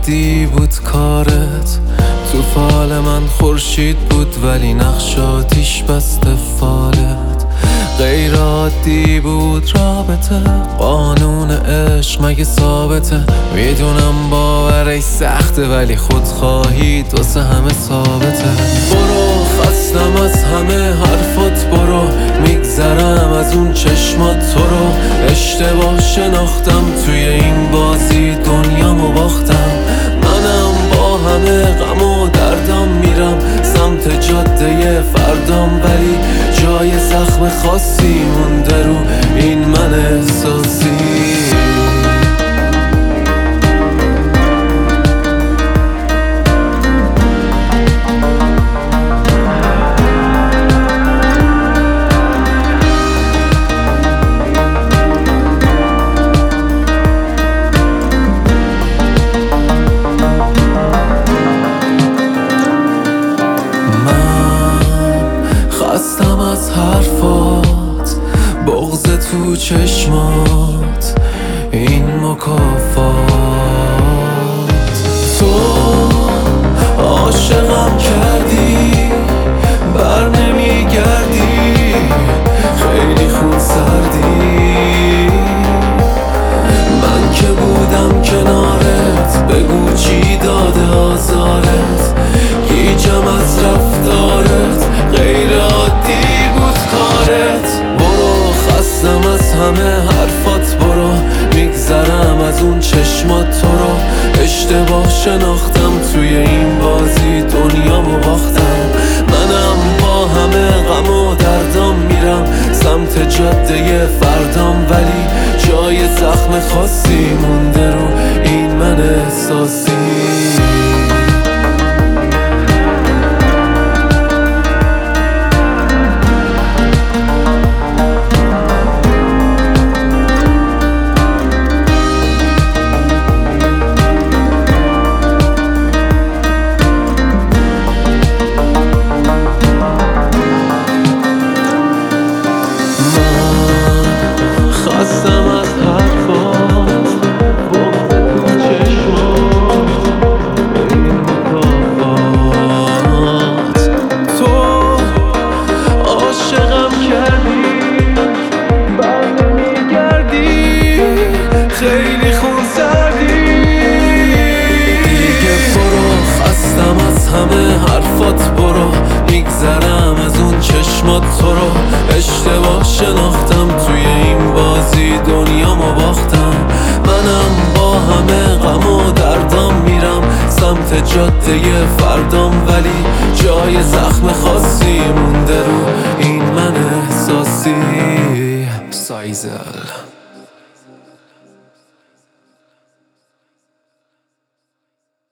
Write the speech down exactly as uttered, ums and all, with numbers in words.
عادی بود کارت، تو فال من خورشید بود ولی نقش آتیش بسته فالت. غیر عادی بود رابطه، قانون عشق مگه ثابته؟ میدونم باورش سخته ولی خودخواهیت واسه همه ثابته. برو خستم از همه حرفات، برو میگذرم از اون چشمات تو رو. اشتباه شناختم توی این بازی دنیامو باختم. منم با همه غم و دردم میرم سمت جاده فردام، ولی جای زخم خاصی مونده رو این من احساسی. خستم از حرفات، بغض تو چشمات، این مکافات. تو عاشقم کردی بر نمیگردی، خیلی خون سردی. من که بودم کنارت، بگو چی داده آزارت؟ هیچم از رفتارت غیر عادی بود کارت. برو خستم از همه حرفات، برو میگذرم از اون چشمات تو رو. اشتباه شناختم توی این بازی دنیامو باختم. منم با همه غم و دردام میرم سمت جاده فردام، ولی جای زخم خاصی مونده رو این من احساسی. خستم از حرفات، بغض تو چشمات، این مکافات. تو عاشقم کردی بر نمیگردی، خیلی خون سردی. دیگه برو خستم از همه حرفات، برو میگذرم از اون چشمات تو رو. اشتباه شناختم توی این بازی دنیامو باختم. منم با همه غم و دردام میرم سمت جاده فردام، ولی جای زخم خاصی مونده رو این من احساسی. سایزل